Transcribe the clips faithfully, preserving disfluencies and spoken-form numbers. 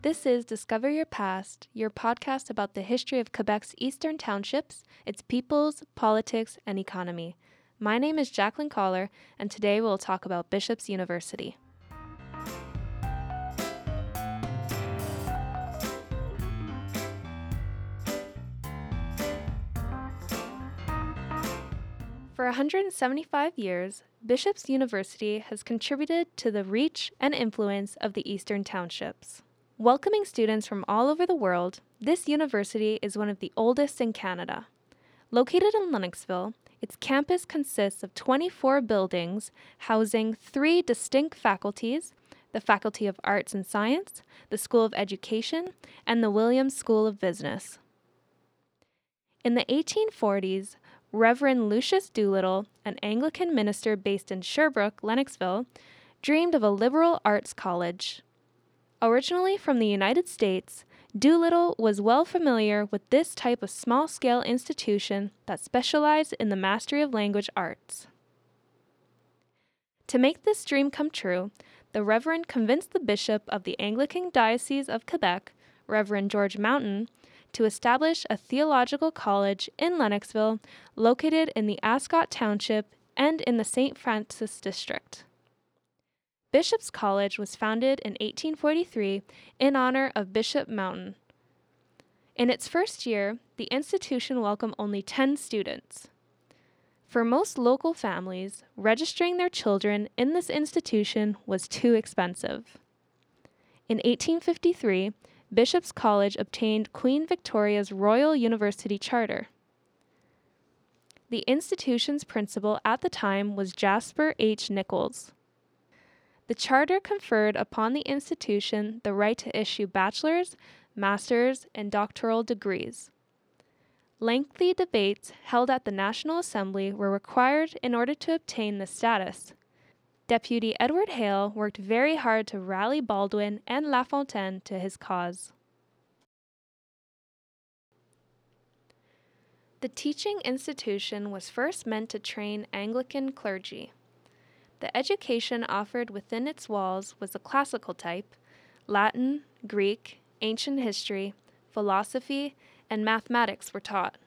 This is Discover Your Past, your podcast about the history of Quebec's eastern townships, its peoples, politics, and economy. My name is Jacqueline Collar, and today we'll talk about Bishop's University. For one hundred seventy-five years, Bishop's University has contributed to the reach and influence of the eastern townships. Welcoming students from all over the world, this university is one of the oldest in Canada. Located in Lennoxville, its campus consists of twenty-four buildings housing three distinct faculties: the Faculty of Arts and Science, the School of Education, and the Williams School of Business. In the eighteen forties, Reverend Lucius Doolittle, an Anglican minister based in Sherbrooke, Lennoxville, dreamed of a liberal arts college. Originally from the United States, Doolittle was well familiar with this type of small-scale institution that specialized in the mastery of language arts. To make this dream come true, the Reverend convinced the Bishop of the Anglican Diocese of Quebec, Reverend George Mountain, to establish a theological college in Lennoxville, located in the Ascot Township and in the Saint Francis District. Bishop's College was founded in eighteen forty-three in honor of Bishop Mountain. In its first year, the institution welcomed only ten students. For most local families, registering their children in this institution was too expensive. In eighteen fifty-three, Bishop's College obtained Queen Victoria's Royal University Charter. The institution's principal at the time was Jasper H. Nichols. The charter conferred upon the institution the right to issue bachelor's, master's, and doctoral degrees. Lengthy debates held at the National Assembly were required in order to obtain this status. Deputy Edward Hale worked very hard to rally Baldwin and LaFontaine to his cause. The teaching institution was first meant to train Anglican clergy. The education offered within its walls was the classical type. Latin, Greek, ancient history, philosophy, and mathematics were taught.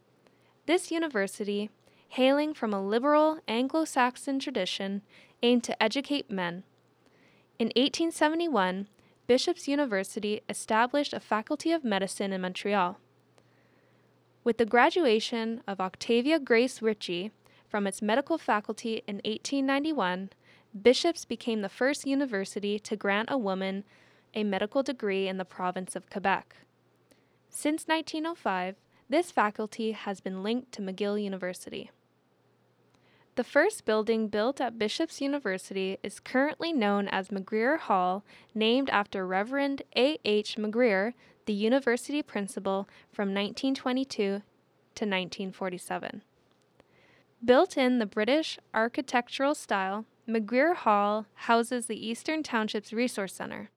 This university, hailing from a liberal Anglo-Saxon tradition, aimed to educate men. In eighteen seventy-one, Bishop's University established a faculty of medicine in Montreal. With the graduation of Octavia Grace Ritchie from its medical faculty in eighteen ninety-one, Bishop's became the first university to grant a woman a medical degree in the province of Quebec. Since nineteen oh five, this faculty has been linked to McGill University. The first building built at Bishop's University is currently known as McGreer Hall, named after Reverend A H McGreer, the university principal from nineteen twenty-two to nineteen forty-seven. Built in the British architectural style, McGreer Hall houses the Eastern Townships Resource Center.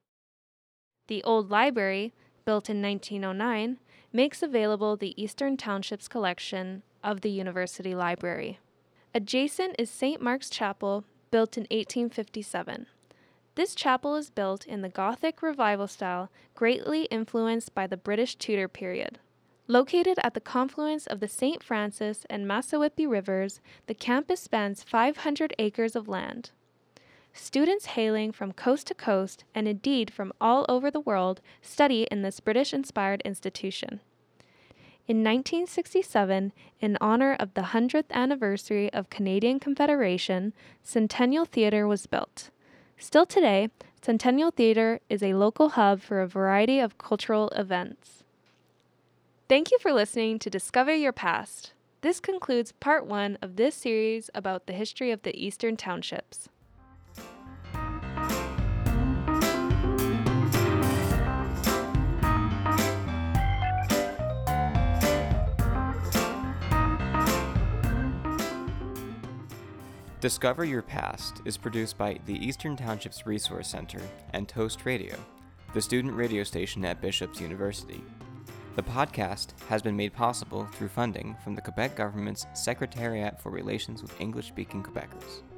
The old library, built in nineteen oh nine, makes available the Eastern Townships collection of the University Library. Adjacent is Saint Mark's Chapel, built in eighteen fifty-seven. This chapel is built in the Gothic Revival style, greatly influenced by the British Tudor period. Located at the confluence of the Saint Francis and Massawippi rivers, the campus spans five hundred acres of land. Students hailing from coast to coast, and indeed from all over the world, study in this British-inspired institution. In nineteen sixty-seven, in honor of the one hundredth anniversary of Canadian Confederation, Centennial Theatre was built. Still today, Centennial Theatre is a local hub for a variety of cultural events. Thank you for listening to Discover Your Past. This concludes part one of this series about the history of the Eastern Townships. Discover Your Past is produced by the Eastern Townships Resource Center and Toast Radio, the student radio station at Bishop's University. The podcast has been made possible through funding from the Quebec government's Secretariat for Relations with English-Speaking Quebecers.